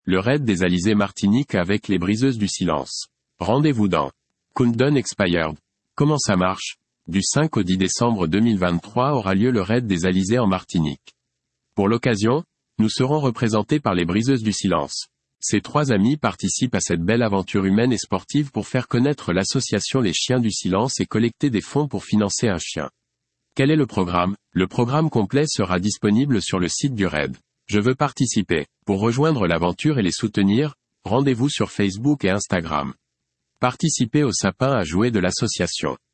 le raid des Alizés Martinique avec les briseuses du silence. Rendez-vous dans Countdown Expired. Comment ça marche? Du 5 au 10 décembre 2023 aura lieu le raid des Alizés en Martinique. Pour l'occasion, nous serons représentés par les briseuses du silence. Ces 3 amis participent à cette belle aventure humaine et sportive pour faire connaître l'association Les Chiens du Silence et collecter des fonds pour financer un chien. Quel est le programme? Le programme complet sera disponible sur le site du raid. Je veux participer. Pour rejoindre l'aventure et les soutenir, rendez-vous sur Facebook et Instagram. Participez au sapin à jouer de l'association.